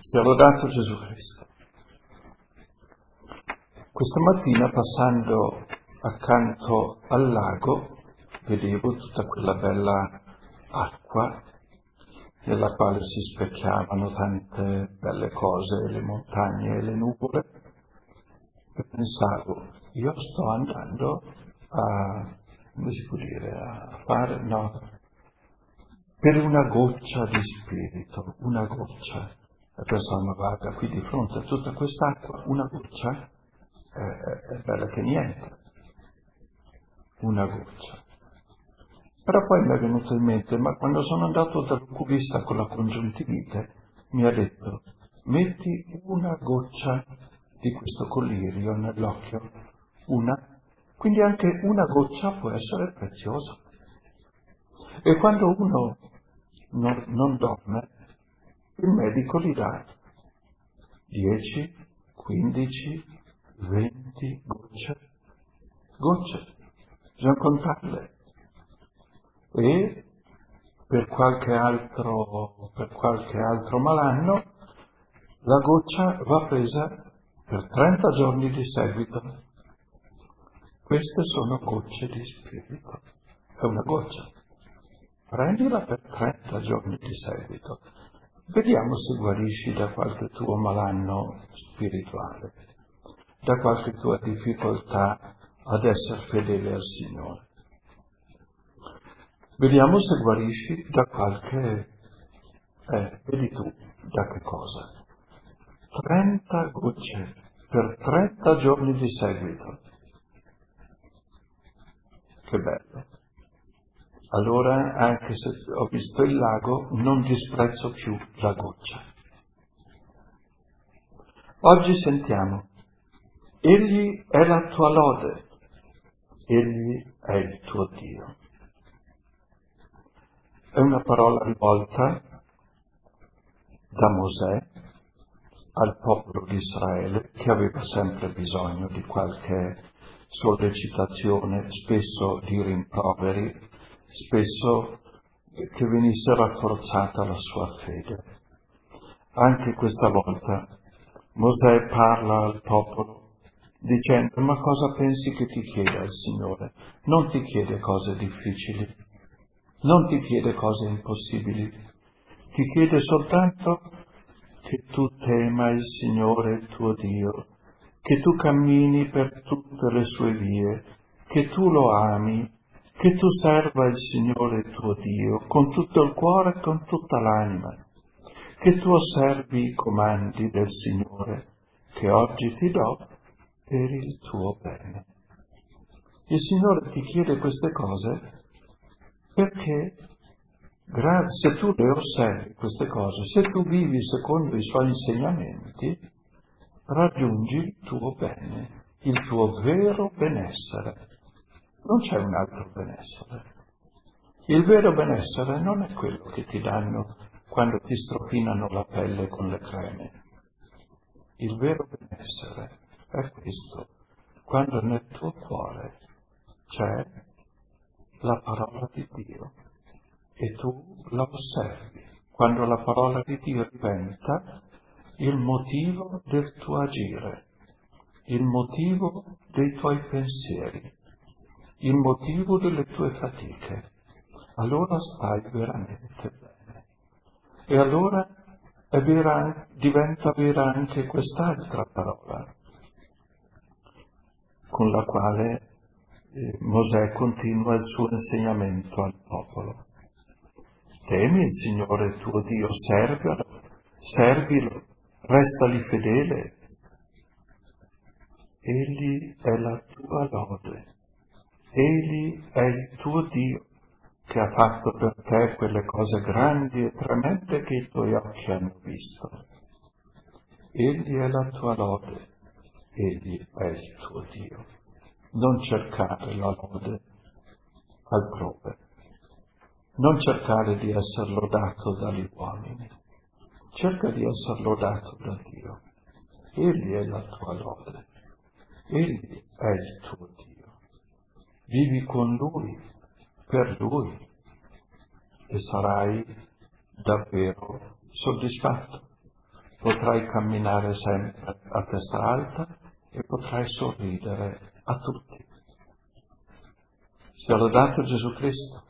Sia lodato Gesù Cristo. Questa mattina, passando accanto al lago, vedevo tutta quella bella acqua nella quale si specchiavano tante belle cose, le montagne e le nuvole, e pensavo, io sto andando come si può dire, a fare, no, per una goccia di spirito, una goccia. La persona guarda qui di fronte a tutta quest'acqua, una goccia è bella che niente, una goccia. Però poi mi è venuto in mente, ma quando sono andato dall'oculista con la congiuntivite, mi ha detto, metti una goccia di questo collirio nell'occhio, una, quindi anche una goccia può essere preziosa. E quando uno non dorme, il medico gli dà 10, 15, 20 gocce, bisogna contarle. E per qualche altro malanno la goccia va presa per 30 giorni di seguito. Queste sono gocce di spirito. È una goccia. Prendila per 30 giorni di seguito. Vediamo se guarisci da qualche tuo malanno spirituale, da qualche tua difficoltà ad essere fedele al Signore. Vediamo se guarisci da qualche, vedi tu, da che cosa? 30 gocce per 30 giorni di seguito. Che bello. Allora, anche se ho visto il lago, non disprezzo più la goccia. Oggi sentiamo, Egli è la tua lode, Egli è il tuo Dio. È una parola rivolta da Mosè al popolo di Israele, che aveva sempre bisogno di qualche sollecitazione, spesso di rimproveri, spesso che venisse rafforzata la sua fede. Anche questa volta Mosè parla al popolo dicendo: ma cosa pensi che ti chieda il Signore? Non ti chiede cose difficili, non ti chiede cose impossibili, ti chiede soltanto che tu tema il Signore il tuo Dio, che tu cammini per tutte le sue vie, che tu lo ami, che tu serva il Signore il tuo Dio con tutto il cuore e con tutta l'anima, che tu osservi i comandi del Signore che oggi ti do per il tuo bene. Il Signore ti chiede queste cose perché se tu le osservi queste cose, se tu vivi secondo i suoi insegnamenti, raggiungi il tuo bene, il tuo vero benessere. Non c'è un altro benessere. Il vero benessere non è quello che ti danno quando ti strofinano la pelle con le creme. Il vero benessere è questo, quando nel tuo cuore c'è la parola di Dio e tu la osservi, quando la parola di Dio diventa il motivo del tuo agire, il motivo dei tuoi pensieri, il motivo delle tue fatiche, allora stai veramente bene. E allora diventa vera anche quest'altra parola, con la quale Mosè continua il suo insegnamento al popolo. Temi il Signore tuo Dio, servilo, restali fedele. Egli è la tua lode, Egli è il tuo Dio, che ha fatto per te quelle cose grandi e tremende che i tuoi occhi hanno visto. Egli è la tua lode, Egli è il tuo Dio. Non cercare la lode altrove, non cercare di essere lodato dagli uomini, cerca di essere lodato da Dio. Egli è la tua lode, Egli è il tuo Dio. Vivi con Lui, per Lui, e sarai davvero soddisfatto. potrai camminare sempre a testa alta e potrai sorridere a tutti. Sia lodato Gesù Cristo.